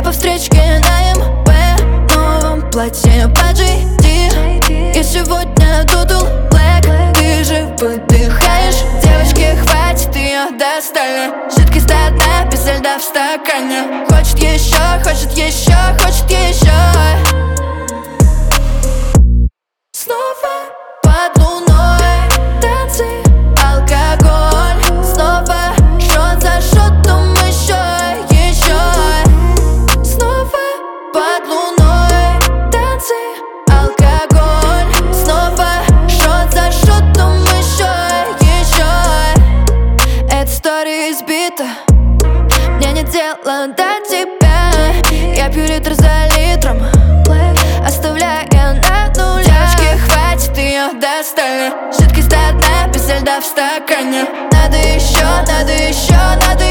Я по встречке на МП, новом платье по GD. Я сегодня Total Black, ты же выдыхаешь. Девочки, хватит, ее достали. Жидкость одна, без льда в стакане. Хочет еще, хочет еще, хочет еще. Снова под луной танцы, алкоголь. Снова шот за шотом, еще. Снова под луной танцы, алкоголь. Снова шот за шотом, еще. Эта история избита, мне нет дела до тебя. Я пью литр за литром, оставляя на нуле. Девочки, хватит, ее достали. Жидкость одна, без льда в стакане. Надо еще, надо еще, надо